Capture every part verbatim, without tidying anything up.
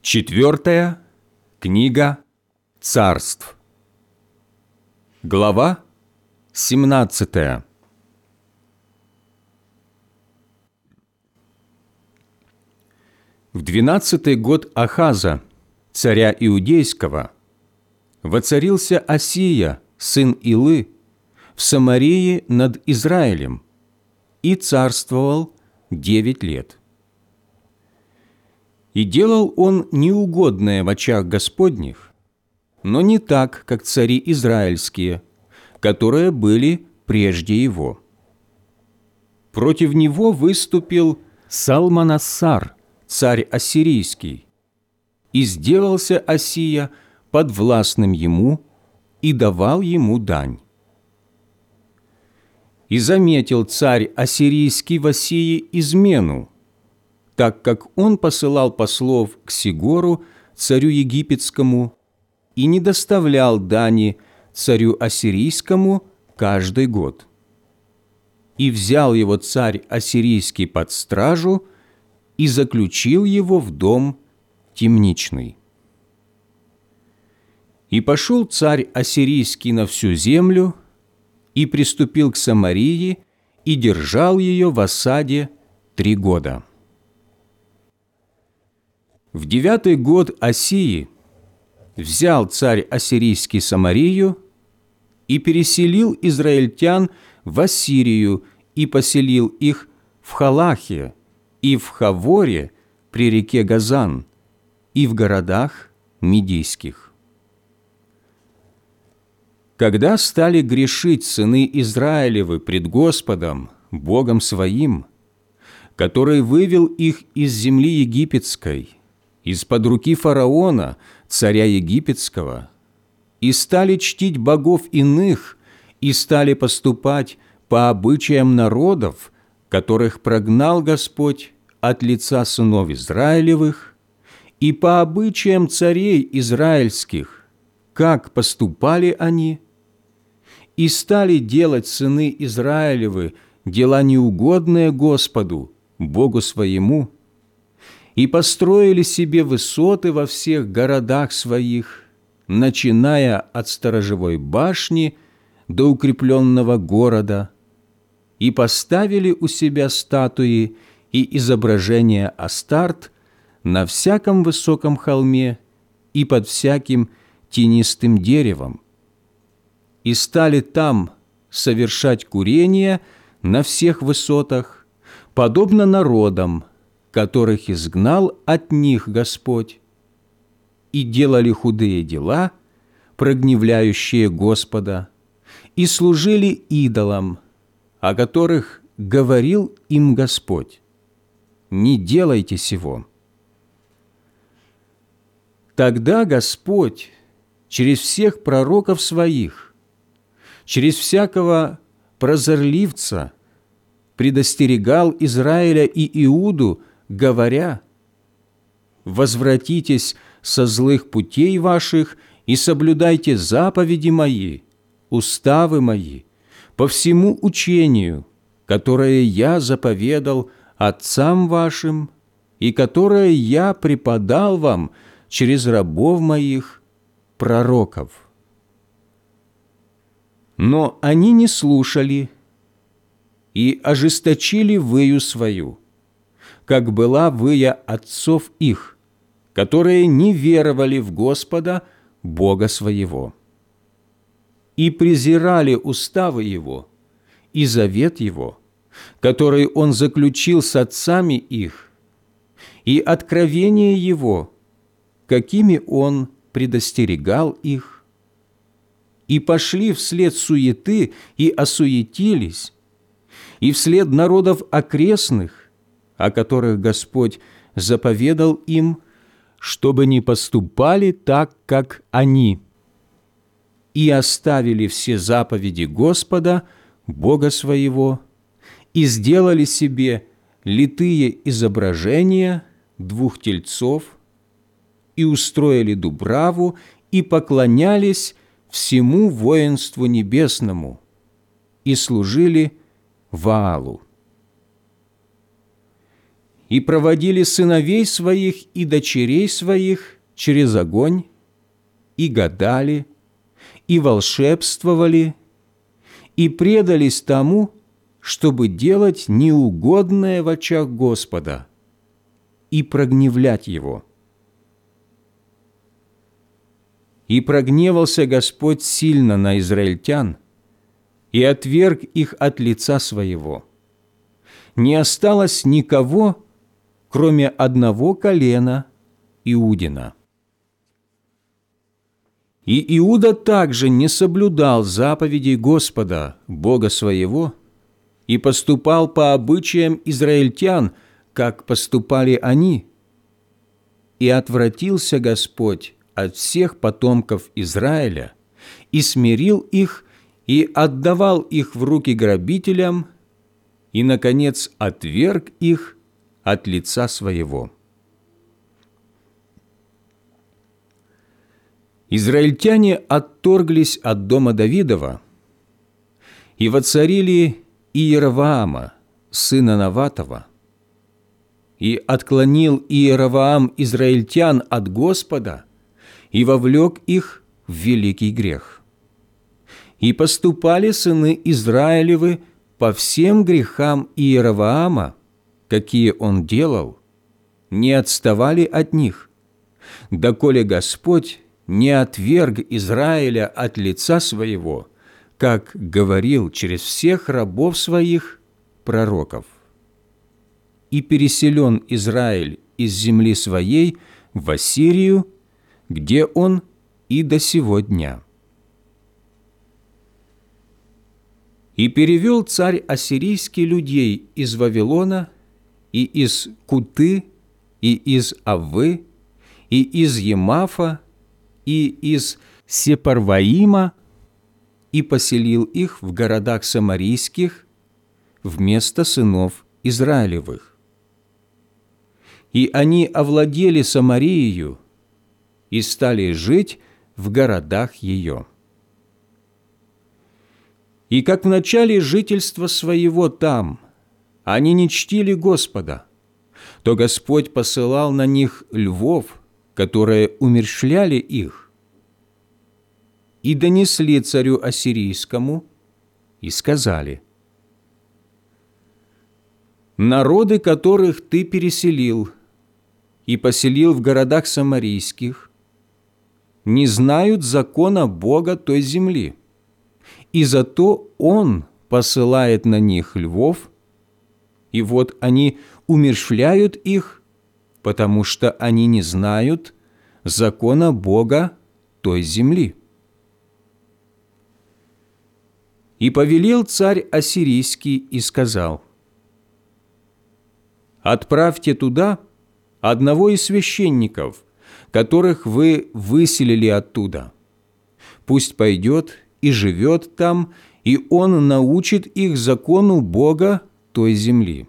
Четвертая книга Царств. Глава семнадцатая. В двенадцатый год Ахаза, царя Иудейского, воцарился Осия, сын Илы, в Самарии над Израилем, и царствовал девять лет. И делал он неугодное в очах Господних, но не так, как цари израильские, которые были прежде его. Против него выступил Салманассар, царь ассирийский, и сделался Осия подвластным ему и давал ему дань. И заметил царь ассирийский в Осии измену, так как он посылал послов к Сигору, царю египетскому, и не доставлял дани царю ассирийскому каждый год. И взял его царь ассирийский под стражу и заключил его в дом темничный. И пошел царь ассирийский на всю землю, и приступил к Самарии, и держал ее в осаде три года. В девятый год Осии взял царь ассирийский Самарию и переселил израильтян в Ассирию и поселил их в Халахе и в Хаворе при реке Газан и в городах Медийских. Когда стали грешить сыны Израилевы пред Господом, Богом своим, который вывел их из земли египетской, из-под руки фараона, царя египетского, и стали чтить богов иных, и стали поступать по обычаям народов, которых прогнал Господь от лица сынов Израилевых, и по обычаям царей израильских, как поступали они, и стали делать сыны Израилевы дела неугодные Господу, Богу своему, и построили себе высоты во всех городах своих, начиная от сторожевой башни до укрепленного города, и поставили у себя статуи и изображения Астарт на всяком высоком холме и под всяким тенистым деревом, и стали там совершать курение на всех высотах, подобно народам, которых изгнал от них Господь, и делали худые дела, прогневляющие Господа, и служили идолам, о которых говорил им Господь: «Не делайте сего». Тогда Господь через всех пророков своих, через всякого прозорливца предостерегал Израиля и Иуду, говоря: «Возвратитесь со злых путей ваших и соблюдайте заповеди мои, уставы мои, по всему учению, которое я заповедал отцам вашим и которое я преподал вам через рабов моих, пророков». Но они не слушали и ожесточили выю свою, как была выя отцов их, которые не веровали в Господа, Бога своего, и презирали уставы Его и завет Его, который Он заключил с отцами их, и откровения Его, какими Он предостерегал их, и пошли вслед суеты и осуетились, и вслед народов окрестных, о которых Господь заповедал им, чтобы не поступали так, как они, и оставили все заповеди Господа, Бога своего, и сделали себе литые изображения двух тельцов, и устроили дубраву, и поклонялись всему воинству небесному, и служили Ваалу. и проводили сыновей своих и дочерей своих через огонь, и гадали, и волшебствовали, и предались тому, чтобы делать неугодное в очах Господа и прогневлять Его. И прогневался Господь сильно на израильтян и отверг их от лица Своего. Не осталось никого, кроме одного колена Иудина. И Иуда также не соблюдал заповедей Господа, Бога своего, и поступал по обычаям израильтян, как поступали они. И отвратился Господь от всех потомков Израиля, и смирил их, и отдавал их в руки грабителям, и, наконец, отверг их от лица своего. Израильтяне отторглись от дома Давидова и воцарили Иеровоама, сына Наватова, и отклонил Иеровоам израильтян от Господа и вовлек их в великий грех. И поступали сыны Израилевы по всем грехам Иеровоама, какие он делал, не отставали от них, доколе Господь не отверг Израиля от лица своего, как говорил через всех рабов своих пророков. И переселен Израиль из земли своей в Ассирию, где он и до сего дня. И перевел царь ассирийский людей из Вавилона, и из Куты, и из Аввы, и из Емафа, и из Сепарваима, и поселил их в городах самарийских вместо сынов Израилевых. И они овладели Самарией и стали жить в городах ее. И как в начале жительства своего там они не чтили Господа, то Господь посылал на них львов, которые умерщвляли их, и донесли царю ассирийскому, и сказали: «Народы, которых ты переселил и поселил в городах самарийских, не знают закона Бога той земли, и зато Он посылает на них львов, и вот они умерщвляют их, потому что они не знают закона Бога той земли». И повелел царь ассирийский и сказал: «Отправьте туда одного из священников, которых вы выселили оттуда. Пусть пойдет и живет там, и он научит их закону Бога той земли».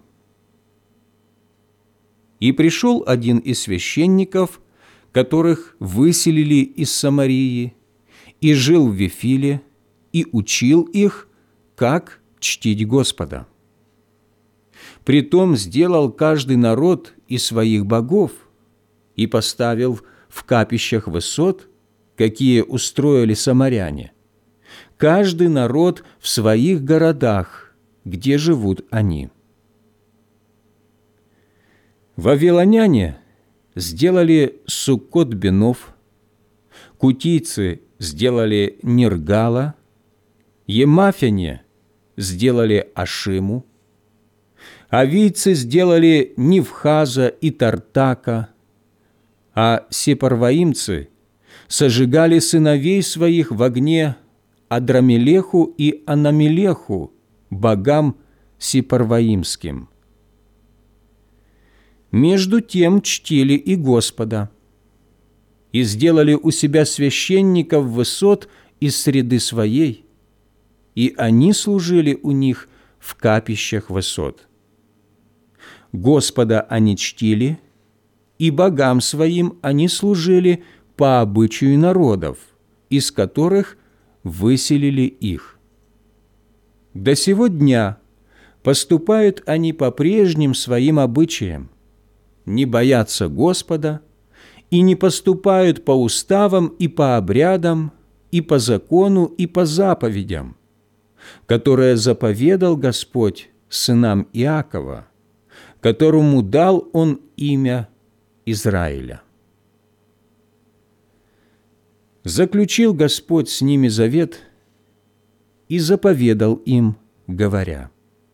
И пришел один из священников, которых выселили из Самарии, и жил в Вифиле, и учил их, как чтить Господа. Притом сделал каждый народ из своих богов и поставил в капищах высот, какие устроили самаряне, каждый народ в своих городах, где живут они. Вавилоняне сделали Суккот-Бенов, кутийцы сделали Ниргала, емафяне сделали Ашиму, авийцы сделали Нивхаза и Тартака, а сепарваимцы сожигали сыновей своих в огне Адрамелеху и Анамелеху, богам сепарваимским. Между тем чтили и Господа, и сделали у себя священников высот из среды своей, и они служили у них в капищах высот. Господа они чтили, и богам своим они служили по обычаю народов, из которых выселили их. До сего дня поступают они по прежним своим обычаям не боятся Господа и не поступают по уставам и по обрядам, и по закону, и по заповедям, которые заповедал Господь сынам Иакова, которому дал Он имя Израиля. Заключил Господь с ними завет и заповедал им, говоря: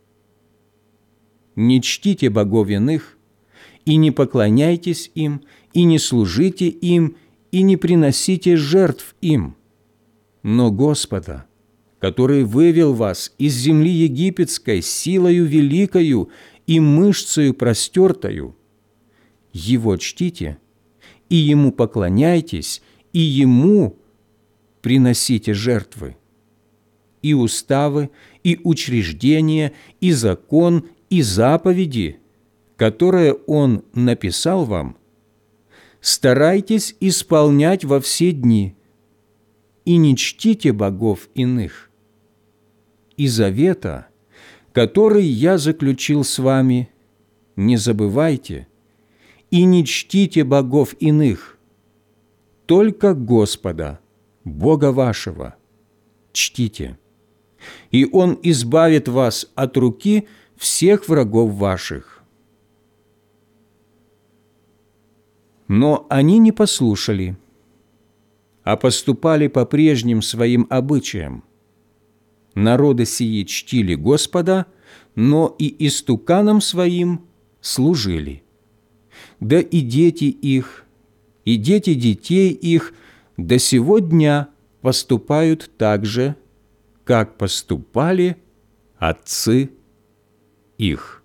«Не чтите богов иных, и не поклоняйтесь им, и не служите им, и не приносите жертв им, но Господа, который вывел вас из земли египетской силою великою и мышцею простертою, Его чтите, и Ему поклоняйтесь, и Ему приносите жертвы. И уставы, и учреждения, и закон, и заповеди, которые Он написал вам, старайтесь исполнять во все дни, и не чтите богов иных. И завета, который я заключил с вами, не забывайте, и не чтите богов иных, только Господа, Бога вашего, чтите, и Он избавит вас от руки всех врагов ваших». Но они не послушали, а поступали по прежним своим обычаям. Народы сии чтили Господа, но и истуканам своим служили. Да и дети их, и дети детей их до сего дня поступают так же, как поступали отцы их.